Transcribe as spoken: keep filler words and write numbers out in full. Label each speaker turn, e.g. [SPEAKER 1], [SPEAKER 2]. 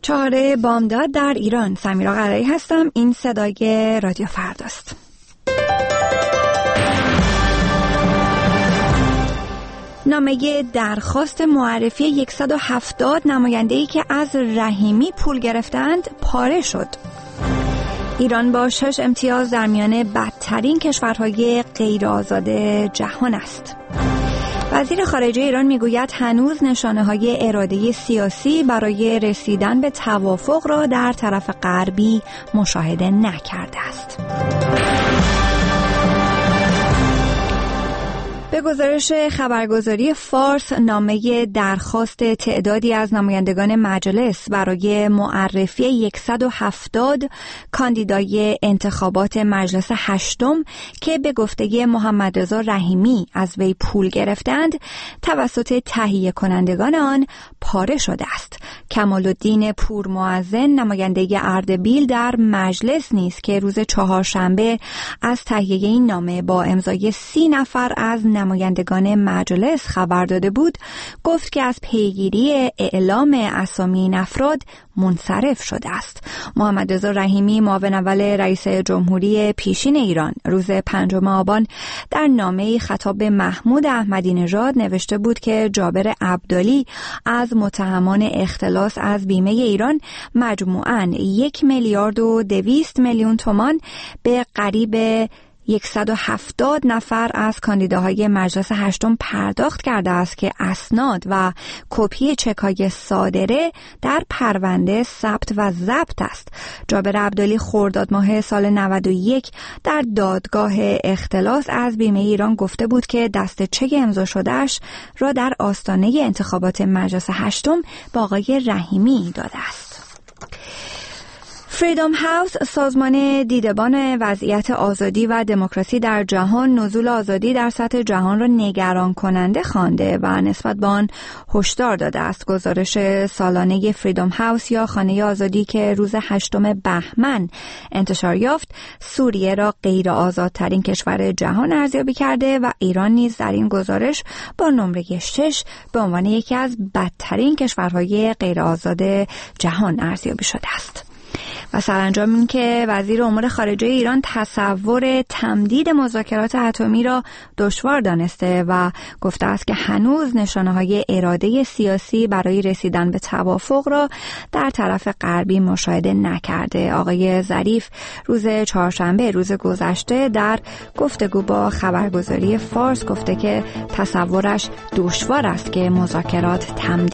[SPEAKER 1] چهاره بامداد در ایران. سمیرا قرایی هستم. این صدای رادیو فرداست. نامه درخواست معرفی صد و هفتاد نماینده‌ای که از رحیمی پول گرفتند پاره شد. ایران با شش امتیاز در میان بدترین کشورهای غیر آزاد جهان است. وزیر خارجه ایران میگوید هنوز نشانه‌های اراده سیاسی برای رسیدن به توافق را در طرف غربی مشاهده نکرده است. به گزارش خبرگزاری فارس، نامه درخواست تعدادی از نمایندگان مجلس برای معرفی صد و هفتاد کاندیدای انتخابات مجلس هشتم که به گفته محمد رضا رحیمی از وی پول گرفتند توسط تهیه کنندگان آن پاره شده است. کمال‌الدین پورمعظم نماینده اردبیل در مجلس نیز که روز چهارشنبه از تهیه این نامه با امضای سی نفر از نمایندگان مجلس خبر داده بود، گفت که از پیگیری اعلام اسامی این افراد منصرف شده است. محمد رضا رحیمی معاون اول رئیس جمهوری پیشین ایران روز پنجم آبان در نامه‌ای خطاب به محمود احمدی نژاد نوشته بود که جابر عبدالی از متهمان اختلاس از بیمه ایران مجموعاً یک میلیارد و دویست میلیون تومان به قریب صد و هفتاد نفر از کاندیداهای مجلس هشتم پرداخت کرده است که اسناد و کپی چک‌های صادره در پرونده ثبت و ضبط است. جابر عبدالی خرداد ماه سال نود و یک در دادگاه اختلاس از بیمه ایران گفته بود که دست چک امضا شدهش را در آستانه انتخابات مجلس هشتم به آقای رحیمی داده است. فریدم هاوس، سازمان دیدبان وضعیت آزادی و دموکراسی در جهان، نزول آزادی در سطح جهان را نگران کننده خوانده و نسبت به آن هشدار داده است. گزارش سالانه فریدم هاوس یا خانه آزادی که روز هشتم بهمن انتشار یافت، سوریه را غیر آزادترین کشور جهان ارزیابی کرده و ایران نیز در این گزارش با نمره شش به عنوان یکی از بدترین کشورهای غیر آزاد جهان ارزیابی شده است. و سرانجام این که وزیر امور خارجه ایران تصور تمدید مذاکرات اتمی را دشوار دانسته و گفته است که هنوز نشانه‌های اراده سیاسی برای رسیدن به توافق را در طرف غربی مشاهده نکرده. آقای ظریف روز چهارشنبه روز گذشته در گفتگو با خبرگزاری فارس گفته که تصورش دشوار است که مذاکرات تمدید